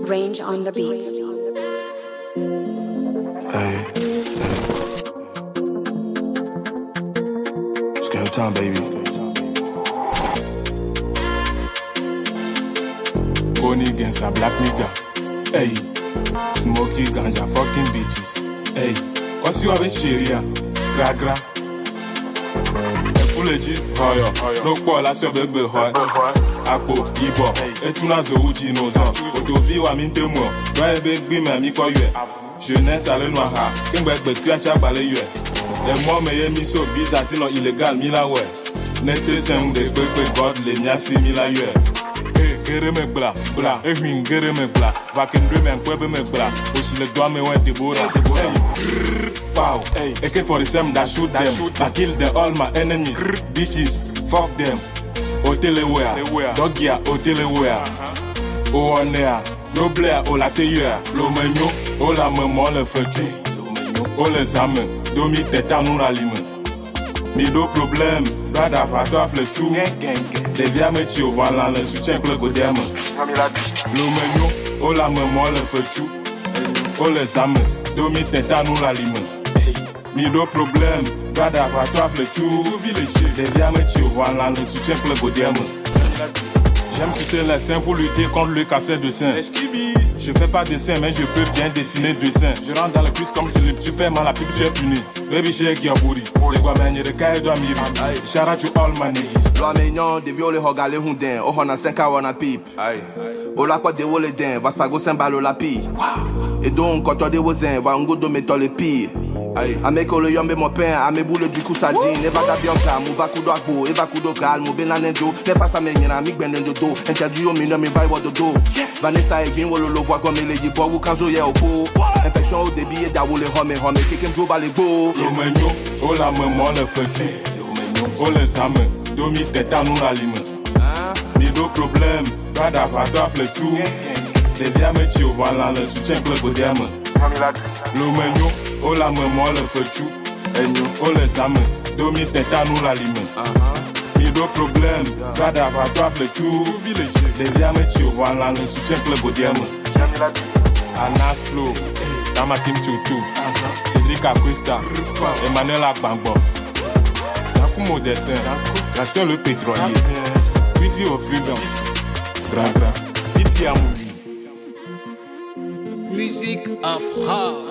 Range on the beats. Hey. It's go time, baby. Bonnie against a black nigga. Hey. Smoky ganja fucking bitches. Hey. What's you having sharia? Gra gra. Full legit, hoyo. No call as your baby hoy. Apo, ibo. Etuna zo uji no zon. Odovi wa mintemo. Doye big bim mi ko yue. Jeunesse à le noir. Kingback bet piacha balé yue. Les mots me mi so bizarre non illégal mi la ouais. Nete sem de pepe god le miasi mi la yue. Gere me bla, bla, ehwin gere me bla. Vakendre me kwebe me bla. Osi le doa me wen Deborah. Wow, AK-47 that shoot them. I kill them all my enemies. Bitches, fuck them. Otelewea, dogia, otelewea. Oonea, noblea, olateyea. Lomenyo, ola memon le fetu. Ole zame, domi teta nou la lime. Mido problem, brada pato le chou. Les via me tio, voilà le soutien que le godem. Lomenyo, ola memon le fetu. Ole zame, domi teta nou la lime. Mido problem, brada pato le chou. Les via me tio, voilà le soutien que le godem. J'aime sucer les seins pour lutter contre le cancer de sein. Je fais pas dessin, mais je peux bien dessiner dessin. Je rentre dans le cuisse comme Slip, tu fais mal à pipe, tu es puni. Baby shake your booty. Les gars mènent de caille doit miri. Shout out to all my niggas. Loi mignon, des violets regardez hundin. Oh on a 5 à on a pipe. Oh la quoi des wolés d'un, va se faire go symbole la pille. Et donc quand on des voisins, va un go de métal le pire. A me kole yombe mon pain, a me boule du coup sardine. Eva da bianca, mou va kudo akbo, eva kudo gal, mou benanendo. Ne face à me nyina, mi gbenden do. Interview yo mi no mi vai wodo do. Vanessa e bin wolo lo voix comme les yibo, ou kanzo ye opo. Infection au débit et da wole home, keken dro ba le go. Lomenyo, o la memon le fetu. O le zame, domi teta nou la lime. Mido problem, brada pato le chou. Les via me tio, voilà le soutien que le godem. Lomenyo, o la memon le fetu. O le zame, domi teta nou la lime. Mido problem, brada pato le chou. Les via me tio, voilà le soutien que le godem. Anas Flow, Tamakim Chouchou, Cédric Apuesta, Emmanuel Agbangbo, Sakumo Dessin, Gracien le pétrolier, Wizzy au Freedom, Gra Gra, Piti Amouri. Musique Afra.